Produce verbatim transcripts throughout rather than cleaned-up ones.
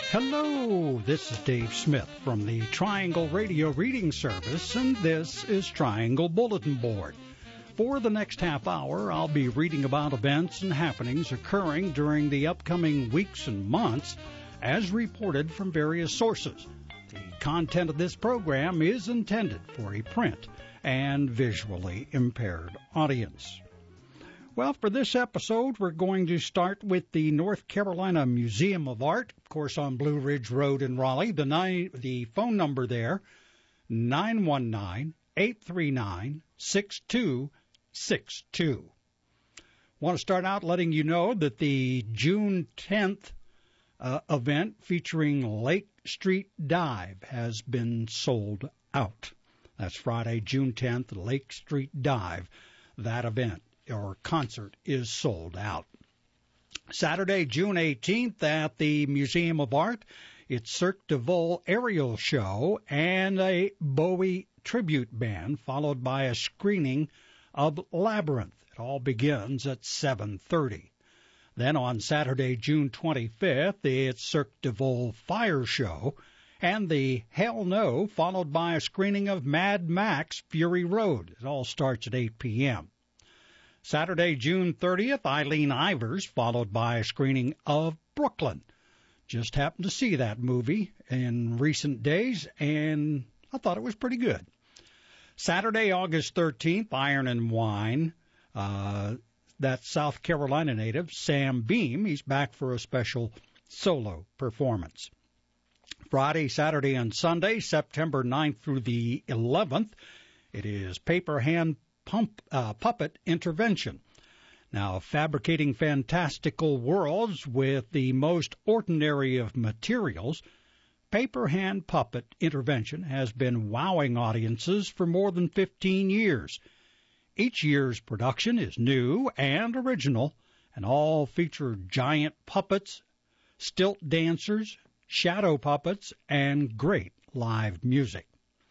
Hello, this is Dave Smith from the Triangle Radio Reading Service, and this is Triangle Bulletin Board. For the next half hour, I'll be reading about events and happenings occurring during the upcoming weeks and months as reported from various sources. The content of this program is intended for a print and visually impaired audience. Well, for this episode, we're going to start with the North Carolina Museum of Art, of course, on Blue Ridge Road in Raleigh. The, nine, the phone number there, nine one nine, eight three nine, six two six two. Want to start out letting you know that the June tenth uh, event featuring Lake Street Dive has been sold out. That's Friday, June tenth, Lake Street Dive. That event or concert is sold out. Saturday, June eighteenth at the Museum of Art, it's Cirque du Vol aerial show and a Bowie tribute band, followed by a screening of Labyrinth. It all begins at seven thirty. Then on Saturday, June twenty-fifth, it's Cirque du Vol fire show and the Hell No, followed by a screening of Mad Max Fury Road. It all starts at eight p.m. Saturday, June thirtieth, Eileen Ivers, followed by a screening of Brooklyn. Just happened to see that movie in recent days, and I thought it was pretty good. Saturday, August thirteenth, Iron and Wine. Uh, that's South Carolina native Sam Beam. He's back for a special solo performance. Friday, Saturday, and Sunday, September ninth through the eleventh, it is Paper Hand Pump, uh, Puppet Intervention. Now, fabricating fantastical worlds with the most ordinary of materials, Paper Hand Puppet Intervention has been wowing audiences for more than fifteen years. Each year's production is new and original, and all feature giant puppets, stilt dancers, shadow puppets, and great live music.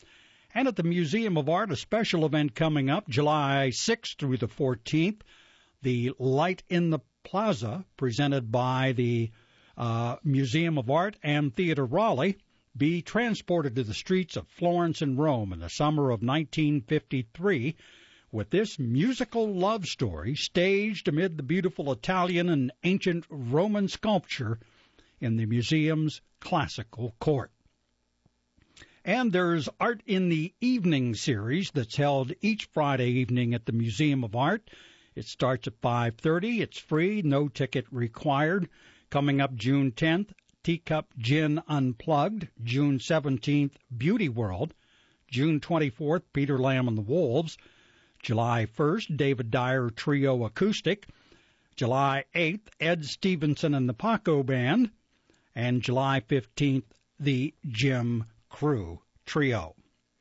And at the Museum of Art, a special event coming up July sixth through the fourteenth, the Light in the Plaza, presented by the uh, Museum of Art and Theatre Raleigh, be transported to the streets of Florence and Rome in the summer of nineteen fifty-three, with this musical love story staged amid the beautiful Italian and ancient Roman sculpture in the museum's classical court. And there's Art in the Evening series that's held each Friday evening at the Museum of Art. It starts at five thirty. It's free, no ticket required. Coming up June tenth, Teacup Gin Unplugged. June seventeenth, Beauty World. June twenty-fourth, Peter Lamb and the Wolves. July first, David Dyer Trio Acoustic. July eighth, Ed Stevenson and the Paco Band. And July fifteenth, the Jim Crew Trio.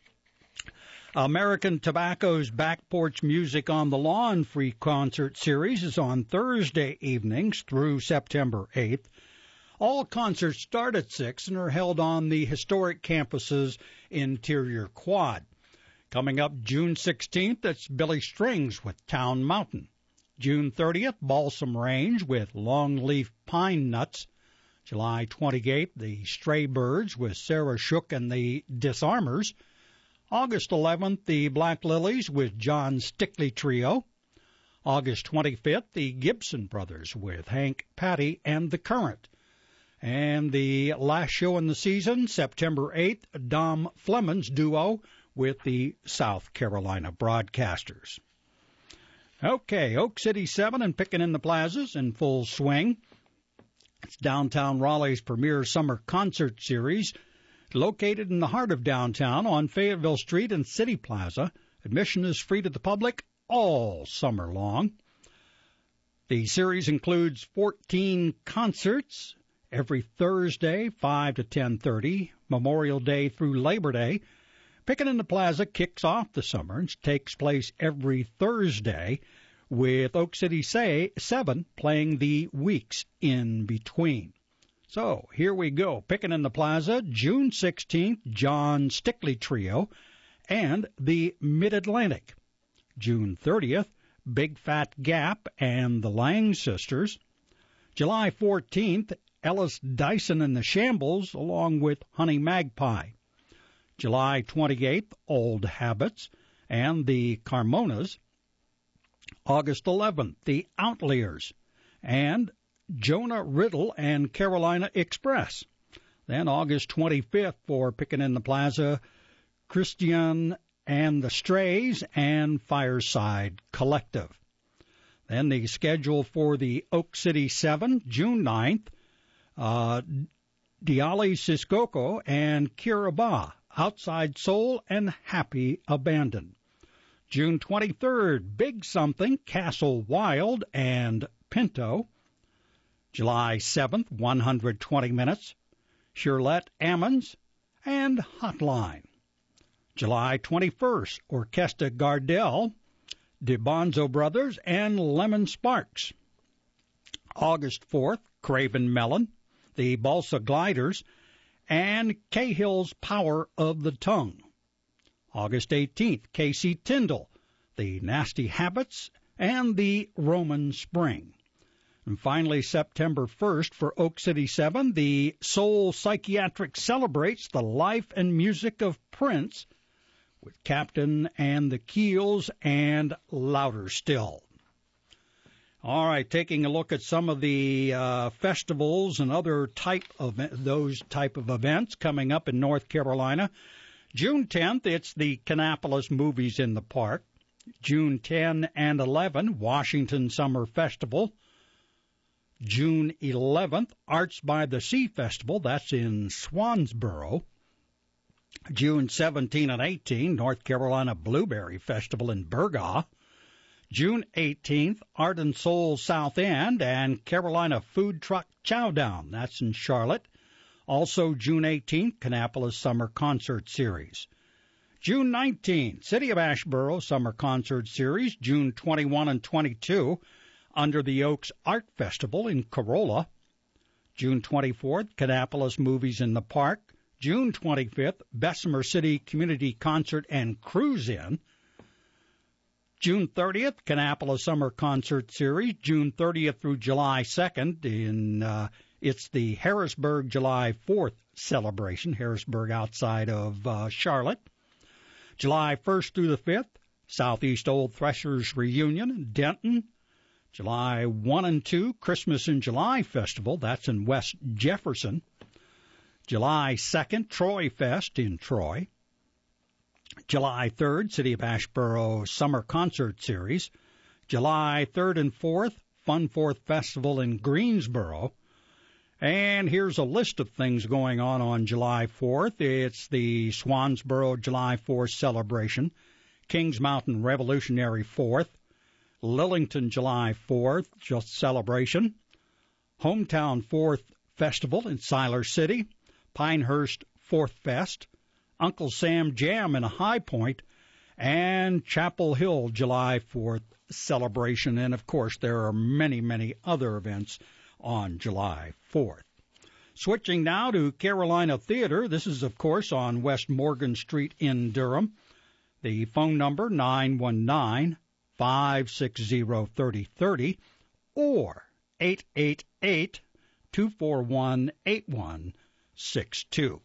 American Tobacco's Back Porch Music on the Lawn free concert series is on Thursday evenings through September eighth. All concerts start at six and are held on the historic campus's interior quad. Coming up June sixteenth, that's Billy Strings with Town Mountain. June thirtieth, Balsam Range with Longleaf Pine Nuts. July twenty-eighth, the Stray Birds with Sarah Shook and the Disarmers. August eleventh, the Black Lilies with John Stickley Trio. August twenty-fifth, the Gibson Brothers with Hank Patty and The Current. And the last show in the season, September eighth, Dom Flemons Duo with the South Carolina Broadcasters. Okay, Oak City seven and Pickin' in the Plazas in full swing. It's downtown Raleigh's premier summer concert series, located in the heart of downtown on Fayetteville Street and City Plaza. Admission is free to the public all summer long. The series includes fourteen concerts every Thursday, five to ten thirty, Memorial Day through Labor Day. Pickin' in the Plaza kicks off the summer and takes place every Thursday, with Oak City seven playing the weeks in between. So, here we go. Pickin' in the Plaza, June sixteenth, John Stickley Trio, and the Mid-Atlantic. June thirtieth, Big Fat Gap and the Lang Sisters. July fourteenth, Ellis Dyson and the Shambles, along with Honey Magpie. July twenty-eighth, Old Habits and the Carmonas. August eleventh, the Outliers and Jonah Riddle and Carolina Express. Then August twenty-fifth, for Pickin' in the Plaza, Christian and the Strays and Fireside Collective. Then the schedule for the Oak City Seven, June ninth, uh, Diali Sissoko and Kiraba, Outside Soul and Happy Abandon. June twenty-third, Big Something, Castle Wild and Pinto. July seventh, one hundred twenty minutes, Shirlette Ammons and Hotline. July twenty-first, Orchestra Gardel, DeBonzo Brothers and Lemon Sparks. August fourth, Craven Mellon, the Balsa Gliders, and Cahill's Power of the Tongue. August eighteenth, Casey Tyndall, the Nasty Habits, and the Roman Spring. And finally, September first, for Oak City Seven, the Soul Psychiatric celebrates the life and music of Prince with Captain and the Keels and Louder Still. All right, taking a look at some of the uh, festivals and other type of those type of events coming up in North Carolina. June tenth, it's the Kannapolis Movies in the Park. June tenth and eleventh, Washington Summer Festival. June eleventh, Arts by the Sea Festival. That's in Swansboro. June seventeenth and eighteenth, North Carolina Blueberry Festival in Burgaw. June eighteenth, Art and Soul South End and Carolina Food Truck Chowdown. That's in Charlotte. Also, June eighteenth, Kannapolis Summer Concert Series. June nineteenth, City of Asheboro Summer Concert Series. June twenty-first and twenty-second, Under the Oaks Art Festival in Corolla. June twenty-fourth, Kannapolis Movies in the Park. June twenty-fifth, Bessemer City Community Concert and Cruise In. June thirtieth, Kannapolis Summer Concert Series. June thirtieth through July second, in uh, it's the Harrisburg July fourth celebration, Harrisburg outside of uh, Charlotte. July first through the fifth, Southeast Old Threshers Reunion in Denton. July first and second, Christmas in July Festival, that's in West Jefferson. July second, Troy Fest in Troy. July third, City of Asheboro Summer Concert Series. July third and fourth, Fun Fourth Festival in Greensboro. And here's a list of things going on on July fourth. It's the Swansboro July fourth celebration, Kings Mountain Revolutionary fourth, Lillington July fourth celebration, Hometown fourth Festival in Siler City, Pinehurst fourth Fest, Uncle Sam Jam in High Point, and Chapel Hill July fourth celebration. And, of course, there are many, many other events on July fourth. Switching now to Carolina Theater. This is, of course, on West Morgan Street in Durham. The phone number, nine one nine, five six zero, three zero three zero or eight eight eight, two four one, eight one six two.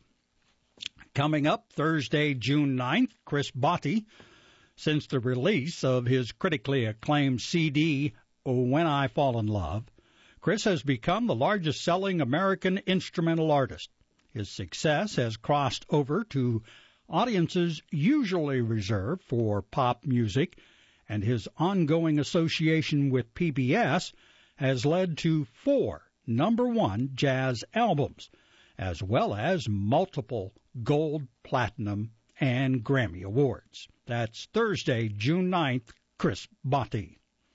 Coming up Thursday, June ninth, Chris Botti, since the release of his critically acclaimed C D, When I Fall in Love, Chris has become the largest selling American instrumental artist. His success has crossed over to audiences usually reserved for pop music, and his ongoing association with P B S has led to four number one jazz albums, as well as multiple gold, platinum, and Grammy Awards. That's Thursday, June ninth, Chris Botti.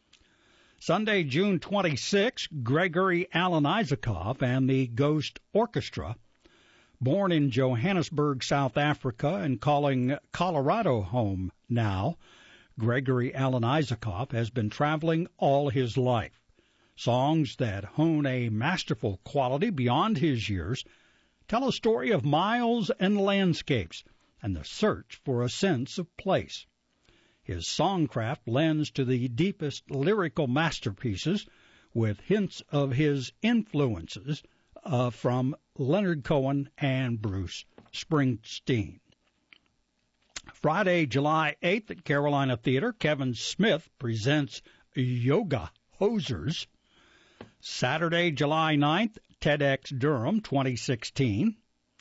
Sunday, June twenty-sixth, Gregory Alan Isakov and the Ghost Orchestra. Born in Johannesburg, South Africa, and calling Colorado home now, Gregory Alan Isakov has been traveling all his life. Songs that hone a masterful quality beyond his years tell a story of miles and landscapes and the search for a sense of place. His songcraft lends to the deepest lyrical masterpieces with hints of his influences uh, from Leonard Cohen and Bruce Springsteen. Friday, July eighth at Carolina Theater, Kevin Smith presents Yoga Hosers. Saturday, July ninth, TEDx Durham twenty sixteen.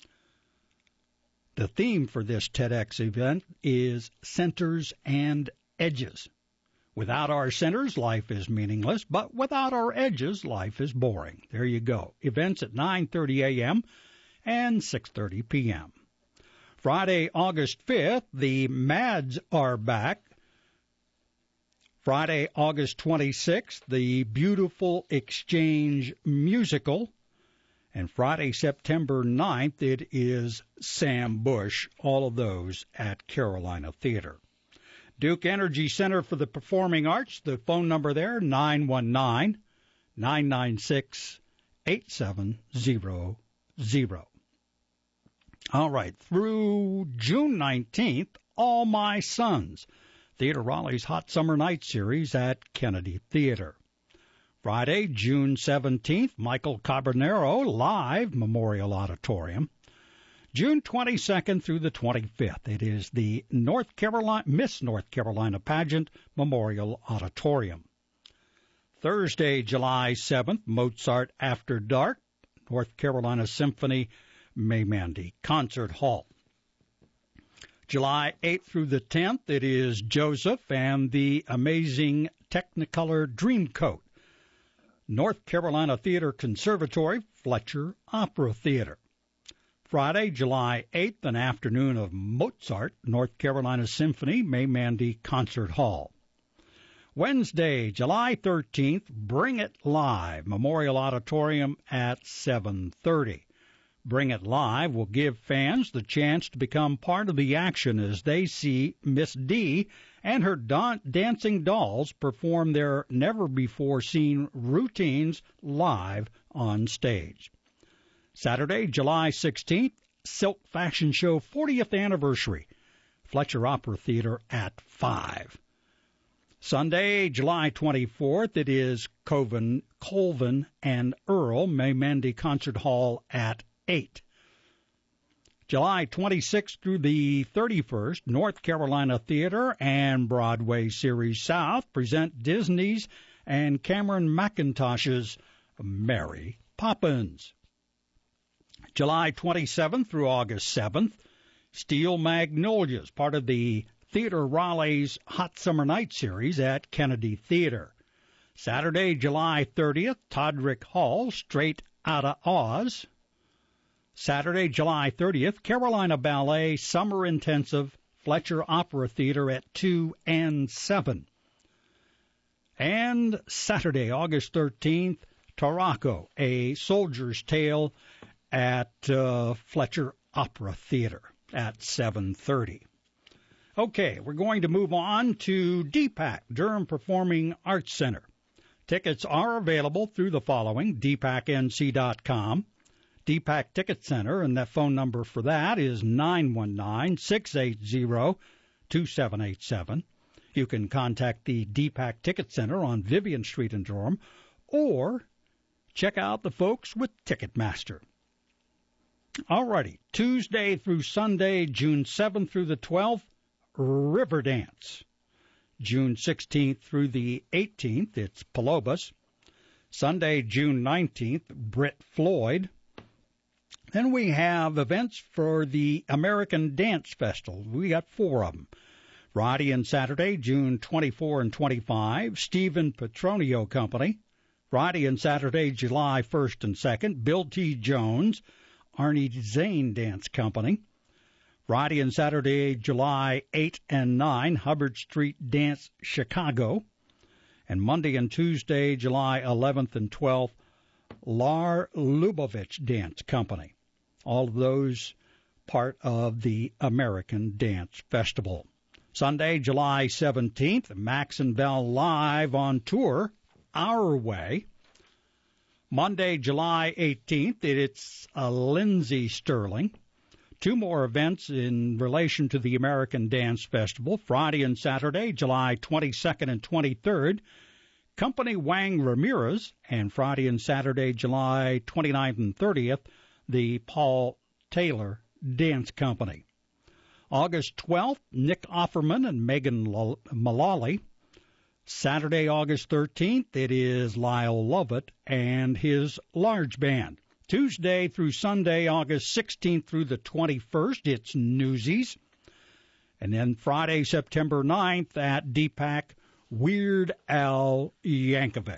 The theme for this TEDx event is Centers and Edges. Without our centers, life is meaningless, but without our edges, life is boring. There you go. Events at nine thirty a.m. and six thirty p.m. Friday, August fifth, the Mads are back. Friday, August twenty-sixth, the Beautiful Exchange musical. And Friday, September ninth, it is Sam Bush, all of those at Carolina Theater. Duke Energy Center for the Performing Arts, the phone number there, nine one nine, nine nine six, eight seven zero zero. All right, through June nineteenth, All My Sons, Theater Raleigh's Hot Summer Night Series at Kennedy Theater. Friday, June seventeenth, Michael Carbonero, live, Memorial Auditorium. June twenty-second through the twenty-fifth, it is the North Carolina Miss North Carolina Pageant, Memorial Auditorium. Thursday, July seventh, Mozart After Dark, North Carolina Symphony, May Mandy Concert Hall. July eighth through the tenth, it is Joseph and the Amazing Technicolor Dreamcoat, North Carolina Theater Conservatory, Fletcher Opera Theater. Friday, July eighth, an afternoon of Mozart, North Carolina Symphony, May Mandy Concert Hall. Wednesday, July thirteenth, Bring It Live, Memorial Auditorium at seven thirty. Bring It Live will give fans the chance to become part of the action as they see Miss D and her don- dancing dolls perform their never-before-seen routines live on stage. Saturday, July sixteenth, Silk Fashion Show fortieth Anniversary, Fletcher Opera Theater at five. Sunday, July twenty-fourth, it is Colvin, Colvin and Earl, May Mandy Concert Hall at eight. July twenty-sixth through the thirty-first, North Carolina Theater and Broadway Series South present Disney's and Cameron McIntosh's Mary Poppins. July twenty-seventh through August seventh, Steel Magnolias, part of the Theater Raleigh's Hot Summer Night Series at Kennedy Theater. Saturday, July thirtieth, Todrick Hall, Straight Outta Oz. Saturday, July thirtieth, Carolina Ballet Summer Intensive, Fletcher Opera Theater at two and seven. And Saturday, August thirteenth, Tarraco, A Soldier's Tale at uh, Fletcher Opera Theater at seven thirty. Okay, we're going to move on to D PAC, Durham Performing Arts Center. Tickets are available through the following, d pac n c dot com. D PAC Ticket Center, and that phone number for that is nine one nine, six eight zero, two seven eight seven. You can contact the D PAC Ticket Center on Vivian Street in Durham, or check out the folks with Ticketmaster. All righty, Tuesday through Sunday, June seventh through the twelfth, Riverdance. June sixteenth through the eighteenth, it's Pelobus. Sunday, June nineteenth, Britt Floyd. Then we have events for the American Dance Festival. We got four of them. Friday and Saturday, June twenty-fourth and twenty-fifth, Stephen Petronio Company. Friday and Saturday, July first and second, Bill T. Jones, Arnie Zane Dance Company. Friday and Saturday, July eighth and ninth, Hubbard Street Dance Chicago. And Monday and Tuesday, July eleventh and twelfth, Lar Lubovitch Dance Company. All of those part of the American Dance Festival. Sunday, July seventeenth, Max and Bell live on tour, Our Way. Monday, July eighteenth, it's uh, Lindsey Sterling. Two more events in relation to the American Dance Festival. Friday and Saturday, July twenty-second and twenty-third, Company Wang Ramirez, and Friday and Saturday, July twenty-ninth and thirtieth, the Paul Taylor Dance Company. August twelfth, Nick Offerman and Megan Mullally. Saturday, August thirteenth, it is Lyle Lovett and his large band. Tuesday through Sunday, August sixteenth through the twenty-first, it's Newsies. And then Friday, September ninth at Deepak, Weird Al Yankovic.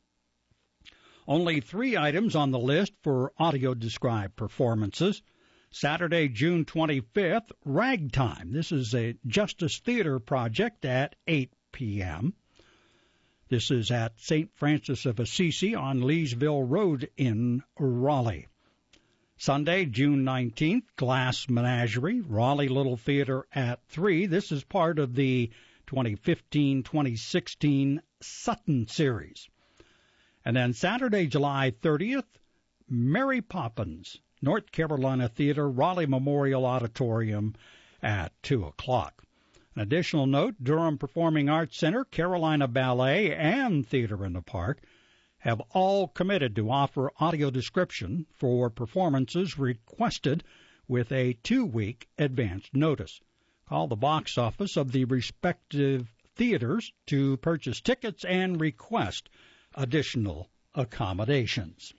Only three items on the list for audio-described performances. Saturday, June twenty-fifth, Ragtime. This is a Justice Theater project at eight p.m. This is at Saint Francis of Assisi on Leesville Road in Raleigh. Sunday, June nineteenth, Glass Menagerie, Raleigh Little Theater at three. This is part of the twenty fifteen twenty sixteen Sutton Series. And then Saturday, July thirtieth, Mary Poppins, North Carolina Theater, Raleigh Memorial Auditorium at two o'clock. An additional note, Durham Performing Arts Center, Carolina Ballet, and Theater in the Park have all committed to offer audio description for performances requested with a two-week advance notice. Call the box office of the respective theaters to purchase tickets and request additional accommodations.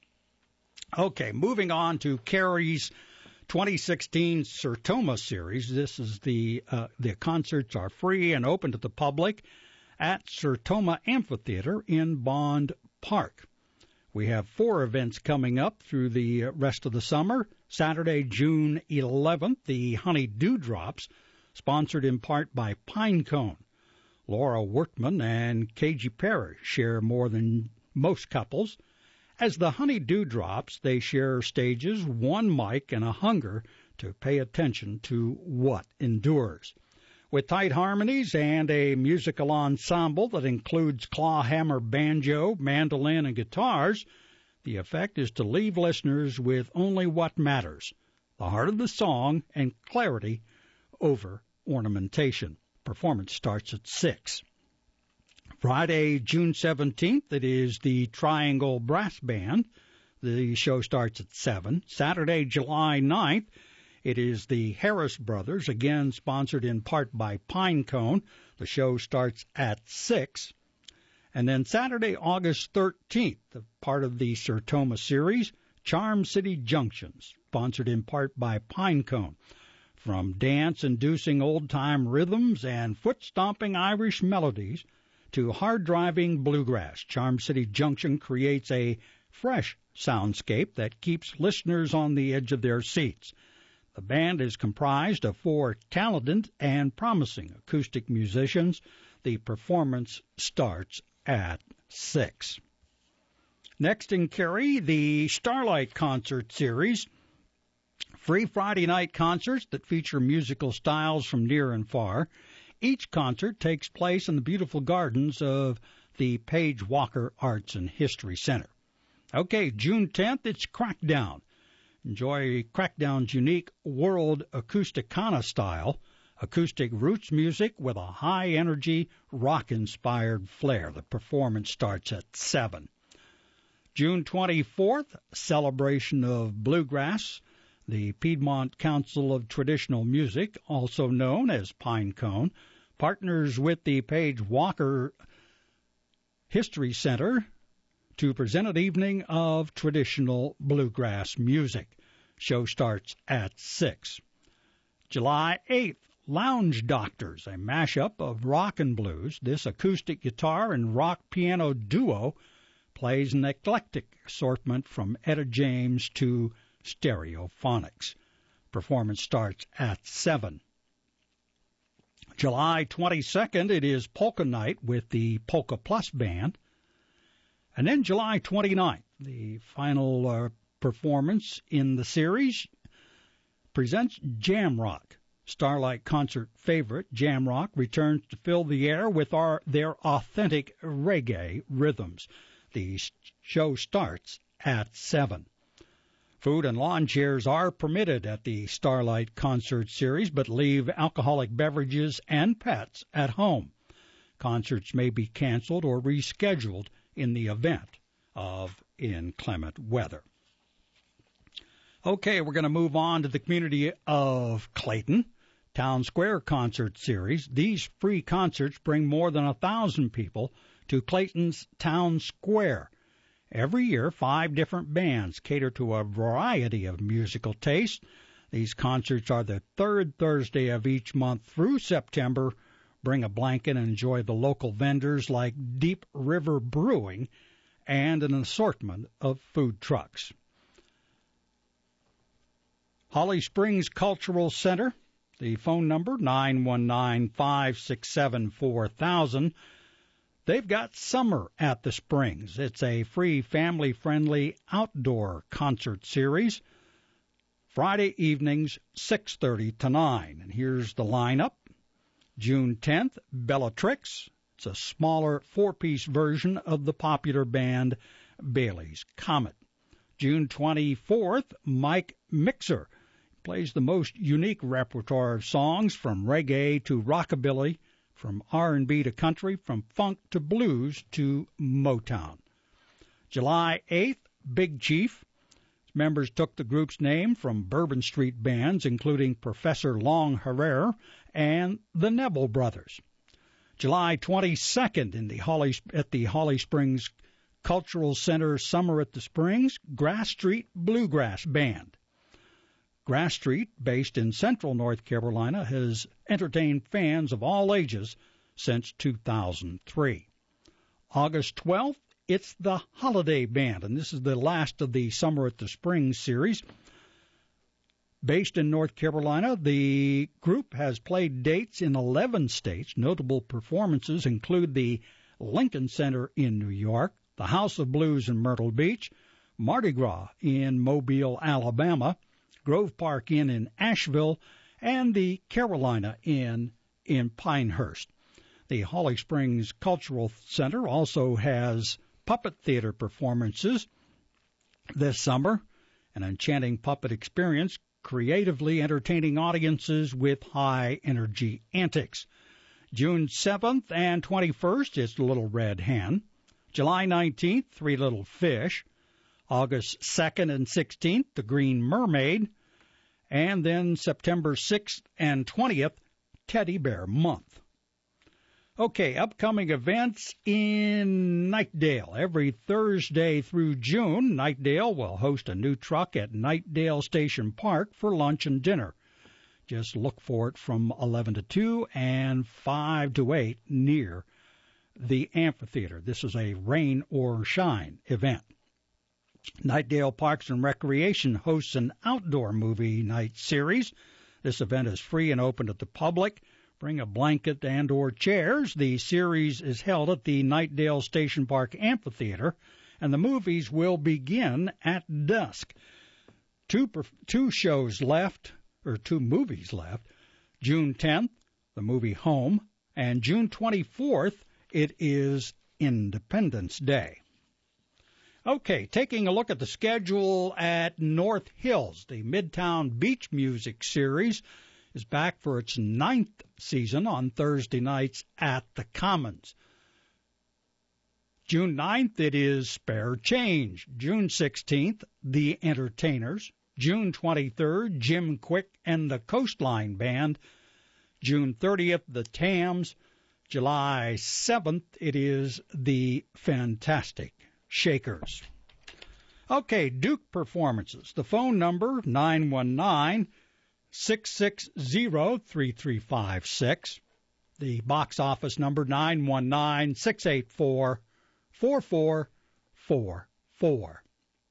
Okay, moving on to Carrie's twenty sixteen Sertoma series. This is the uh, the concerts are free and open to the public at Sertoma Amphitheater in Bond Park. We have four events coming up through the rest of the summer. Saturday, June eleventh, the Honey Dewdrops, sponsored in part by Pinecone. Laura Wortman and K G Perry share more than most couples. As the Honey Dewdrops, they share stages, one mic, and a hunger to pay attention to what endures. With tight harmonies and a musical ensemble that includes clawhammer banjo, mandolin, and guitars, the effect is to leave listeners with only what matters, the heart of the song and clarity over ornamentation. Performance starts at six. Friday, June seventeenth, it is the Triangle Brass Band. The show starts at seven. Saturday, July ninth, it is the Harris Brothers, again sponsored in part by Pinecone. The show starts at six. And then Saturday, August thirteenth, part of the Sertoma series, Charm City Junctions, sponsored in part by Pinecone. From dance-inducing old-time rhythms and foot-stomping Irish melodies to hard-driving bluegrass, Charm City Junction creates a fresh soundscape that keeps listeners on the edge of their seats. The band is comprised of four talented and promising acoustic musicians. The performance starts at six. Next in Cary, the Starlight Concert Series. Free Friday night concerts that feature musical styles from near and far. Each concert takes place in the beautiful gardens of the Page Walker Arts and History Center. Okay, June tenth, it's Crackdown. Enjoy Crackdown's unique world acousticana style, acoustic roots music with a high-energy, rock-inspired flair. The performance starts at seven. June twenty-fourth, celebration of bluegrass. The Piedmont Council of Traditional Music, also known as Pinecone, partners with the Page Walker History Center to present an evening of traditional bluegrass music. Show starts at six. July eighth, Lounge Doctors, a mashup of rock and blues. This acoustic guitar and rock piano duo plays an eclectic assortment from Etta James to Stereophonics. Performance starts at seven. July twenty-second, it is Polka Night with the Polka Plus Band. And then July twenty-ninth, the final uh, performance in the series presents Jam Rock. Starlight Concert favorite Jam Rock returns to fill the air with our their authentic reggae rhythms. The show starts at seven. Food and lawn chairs are permitted at the Starlight Concert Series, but leave alcoholic beverages and pets at home. Concerts may be canceled or rescheduled in the event of inclement weather. Okay, we're going to move on to the community of Clayton. Town Square Concert Series. These free concerts bring more than a thousand people to Clayton's Town Square. Every year, five different bands cater to a variety of musical tastes. These concerts are the third Thursday of each month through September. Bring a blanket and enjoy the local vendors like Deep River Brewing and an assortment of food trucks. Holly Springs Cultural Center. The phone number, nine one nine, five six seven, four thousand. They've got Summer at the Springs. It's a free, family-friendly outdoor concert series. Friday evenings, six thirty to nine. And here's the lineup. June tenth, Bellatrix. It's a smaller four-piece version of the popular band Bailey's Comet. June twenty-fourth, Mike Mixer. Plays the most unique repertoire of songs from reggae to rockabilly, from R and B to country, from funk to blues to Motown. July eighth, Big Chief. Its members took the group's name from Bourbon Street bands, including Professor Long Herrera and the Neville Brothers. July twenty-second, in the Holly, at the Holly Springs Cultural Center Summer at the Springs, Grass Street Bluegrass Band. Grass Street, based in central North Carolina, has entertained fans of all ages since two thousand three. August twelfth, it's the Holiday Band, and this is the last of the Summer at the Springs series. Based in North Carolina, the group has played dates in eleven states. Notable performances include the Lincoln Center in New York, the House of Blues in Myrtle Beach, Mardi Gras in Mobile, Alabama, Grove Park Inn in Asheville, and the Carolina Inn in Pinehurst. The Holly Springs Cultural Center also has puppet theater performances this summer, an enchanting puppet experience creatively entertaining audiences with high-energy antics. June seventh and twenty-first, it's Little Red Hen. July nineteenth, Three Little Fish. August second and sixteenth, The Green Mermaid. And then September sixth and twentieth, Teddy Bear Month. Okay, upcoming events in Knightdale. Every Thursday through June, Knightdale will host a new truck at Knightdale Station Park for lunch and dinner. Just look for it from eleven to two and five to eight near the amphitheater. This is a rain or shine event. Knightdale Parks and Recreation hosts an outdoor movie night series. This event is free and open to the public. Bring a blanket and or chairs. The series is held at the Knightdale Station Park Amphitheater, and the movies will begin at dusk. Two, two shows left, or two movies left. June tenth, the movie Home, and June twenty-fourth, it is Independence Day. Okay, taking a look at the schedule at North Hills, the Midtown Beach Music Series is back for its ninth season on Thursday nights at the Commons. June ninth, it is Spare Change. June sixteenth, The Entertainers. June twenty-third, Jim Quick and the Coastline Band. June thirtieth, The Tams. July seventh, it is The Fantastic Shakers. Okay, Duke Performances. The phone number, nine one nine, six six zero, three three five six. The box office number, nine one nine, six eight four, four four four four.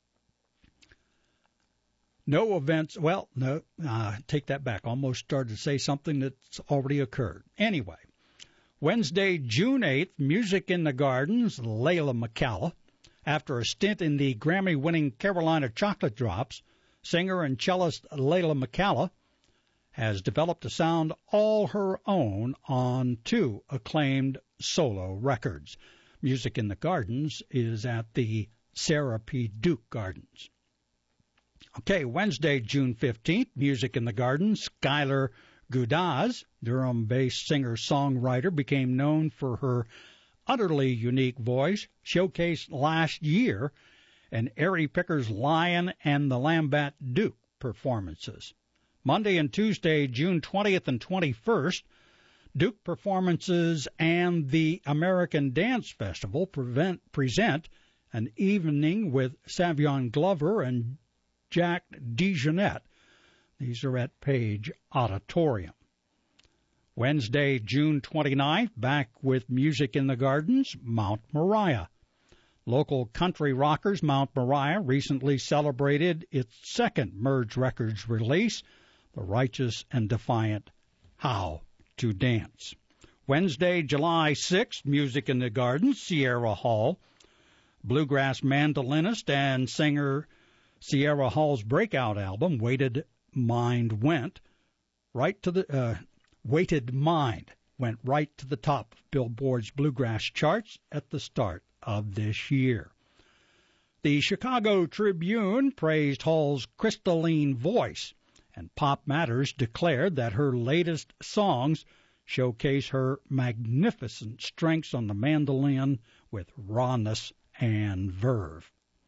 No events, well, no, uh, take that back. Almost started to say something that's already occurred. Anyway, Wednesday, June eighth, Music in the Gardens, Layla McCalla. After a stint in the Grammy-winning Carolina Chocolate Drops, singer and cellist Layla McCalla has developed a sound all her own on two acclaimed solo records. Music in the Gardens is at the Sarah P. Duke Gardens. Okay, Wednesday, June fifteenth, Music in the Gardens, Skylar Gudaz, Durham-based singer-songwriter, became known for her utterly unique voice, showcased last year in Airy Picker's Lion and the Lambat Duke performances. Monday and Tuesday, June twentieth and twenty-first, Duke Performances and the American Dance Festival prevent, present an evening with Savion Glover and Jack DeJohnette. These are at Page Auditorium. Wednesday, June twenty-ninth, back with Music in the Gardens, Mount Moriah. Local country rockers Mount Moriah recently celebrated its second Merge Records release, The Righteous and Defiant How to Dance. Wednesday, July sixth, Music in the Gardens, Sierra Hall. Bluegrass mandolinist and singer Sierra Hall's breakout album, Weighted Mind, went right to the uh, Weighted Mind went right to the top of Billboard's bluegrass charts at the start of this year. The Chicago Tribune praised Hall's crystalline voice, and Pop Matters declared that her latest songs showcase her magnificent strengths on the mandolin with rawness and verve.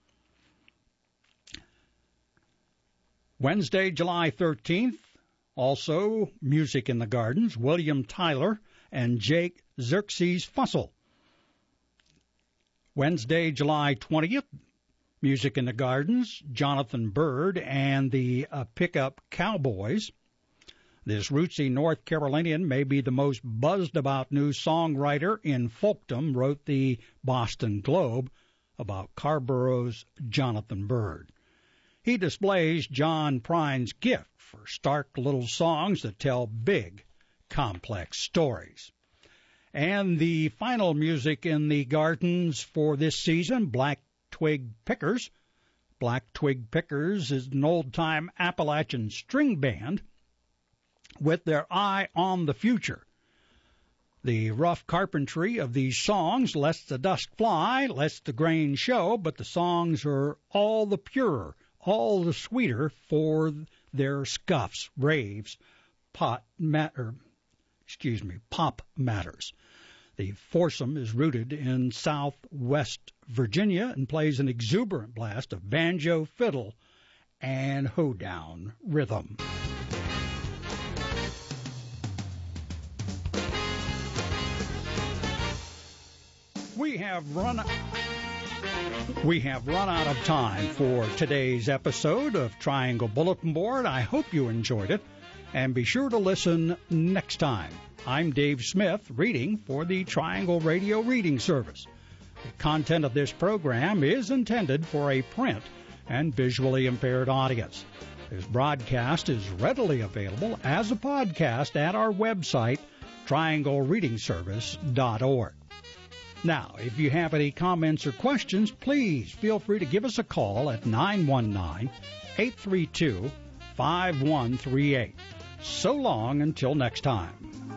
Wednesday, July thirteenth, also Music in the Gardens, William Tyler and Jake Xerxes Fussell. Wednesday, July twentieth, Music in the Gardens, Jonathan Byrd and the uh, Pickup Cowboys. This rootsy North Carolinian may be the most buzzed about new songwriter in folkdom, wrote the Boston Globe about Carborough's Jonathan Byrd. He displays John Prine's gift for stark little songs that tell big, complex stories. And the final Music in the Gardens for this season, Black Twig Pickers. Black Twig Pickers is an old-time Appalachian string band with their eye on the future. The rough carpentry of these songs lets the dust fly, lets the grain show, but the songs are all the purer, all the sweeter for their scuffs, raves, pot matter, excuse me, pop matters. The foursome is rooted in Southwest Virginia and plays an exuberant blast of banjo, fiddle, and hoedown rhythm. We have run we have run out of time for today's episode of Triangle Bulletin Board. I hope you enjoyed it, and be sure to listen next time. I'm Dave Smith, reading for the Triangle Radio Reading Service. The content of this program is intended for a print and visually impaired audience. This broadcast is readily available as a podcast at our website, triangle reading service dot org. Now, if you have any comments or questions, please feel free to give us a call at nine one nine, eight three two, five one three eight. So long until next time.